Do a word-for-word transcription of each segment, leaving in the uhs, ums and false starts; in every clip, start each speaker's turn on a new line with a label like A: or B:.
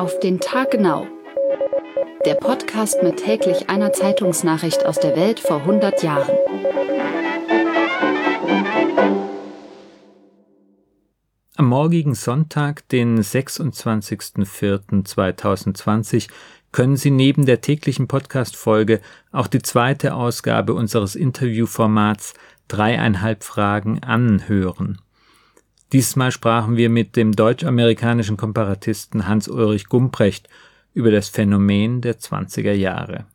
A: Auf den Tag genau. Der Podcast mit täglich einer Zeitungsnachricht aus der Welt vor hundert Jahren.
B: Am morgigen Sonntag, den sechsundzwanzigsten vierten zweitausendzwanzig, können Sie neben der täglichen Podcast-Folge auch die zweite Ausgabe unseres Interviewformats Dreieinhalb Fragen anhören. Diesmal sprachen wir mit dem deutsch-amerikanischen Komparatisten Hans-Ulrich Gumprecht über das Phänomen der zwanziger Jahre.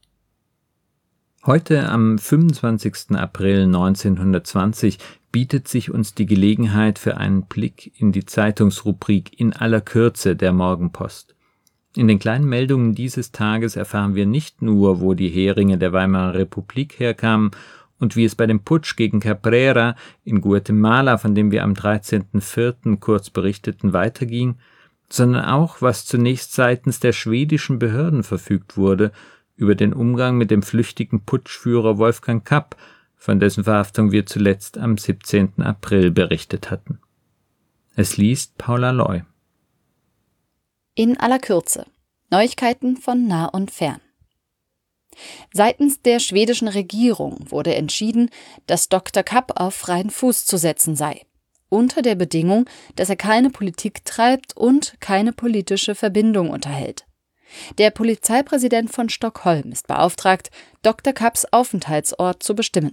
B: Heute, am fünfundzwanzigsten April neunzehnhundertzwanzig, bietet sich uns die Gelegenheit für einen Blick in die Zeitungsrubrik in aller Kürze der Morgenpost. In den kleinen Meldungen dieses Tages erfahren wir nicht nur, wo die Heringe der Weimarer Republik herkamen und wie es bei dem Putsch gegen Cabrera in Guatemala, von dem wir am dreizehnten vierten kurz berichteten, weiterging, sondern auch, was zunächst seitens der schwedischen Behörden verfügt wurde über den Umgang mit dem flüchtigen Putschführer Wolfgang Kapp, von dessen Verhaftung wir zuletzt am siebzehnten April berichtet hatten. Es liest Paula Loy.
A: In aller Kürze. Neuigkeiten von nah und fern. Seitens der schwedischen Regierung wurde entschieden, dass Doktor Kapp auf freien Fuß zu setzen sei, unter der Bedingung, dass er keine Politik treibt und keine politische Verbindung unterhält. Der Polizeipräsident von Stockholm ist beauftragt, Doktor Kapps Aufenthaltsort zu bestimmen.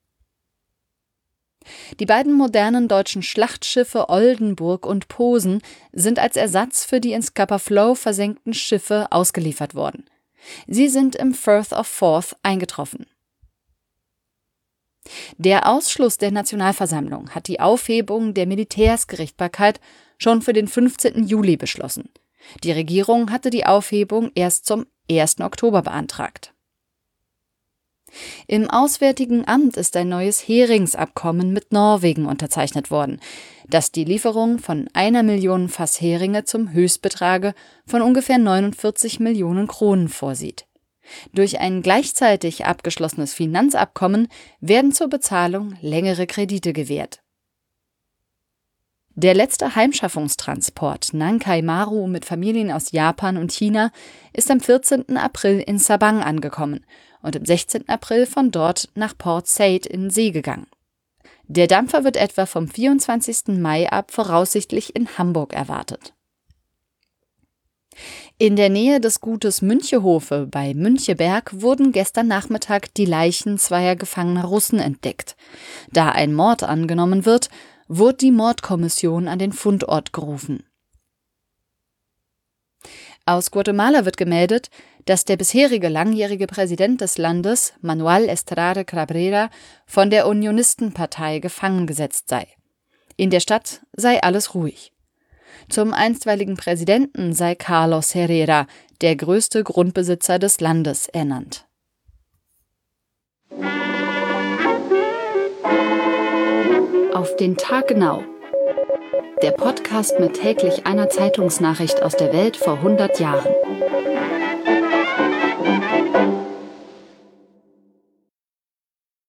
A: Die beiden modernen deutschen Schlachtschiffe Oldenburg und Posen sind als Ersatz für die in Scapa Flow versenkten Schiffe ausgeliefert worden. Sie sind im Firth of Forth eingetroffen. Der Ausschluss der Nationalversammlung hat die Aufhebung der Militärsgerichtsbarkeit schon für den fünfzehnten Juli beschlossen. Die Regierung hatte die Aufhebung erst zum ersten Oktober beantragt. Im Auswärtigen Amt ist ein neues Heringsabkommen mit Norwegen unterzeichnet worden, das die Lieferung von einer Million Fass Heringe zum Höchstbetrage von ungefähr neunundvierzig Millionen Kronen vorsieht. Durch ein gleichzeitig abgeschlossenes Finanzabkommen werden zur Bezahlung längere Kredite gewährt. Der letzte Heimschaffungstransport Nankai Maru mit Familien aus Japan und China ist am vierzehnten April in Sabang angekommen und am sechzehnten April von dort nach Port Said in See gegangen. Der Dampfer wird etwa vom vierundzwanzigsten Mai ab voraussichtlich in Hamburg erwartet. In der Nähe des Gutes Münchehofe bei Müncheberg wurden gestern Nachmittag die Leichen zweier gefangener Russen entdeckt. Da ein Mord angenommen wird, wurde die Mordkommission an den Fundort gerufen. Aus Guatemala wird gemeldet, dass der bisherige langjährige Präsident des Landes, Manuel Estrada Cabrera, von der Unionistenpartei gefangen gesetzt sei. In der Stadt sei alles ruhig. Zum einstweiligen Präsidenten sei Carlos Herrera, der größte Grundbesitzer des Landes, ernannt.
C: Auf den Tag genau. Der Podcast mit täglich einer Zeitungsnachricht aus der Welt vor hundert Jahren.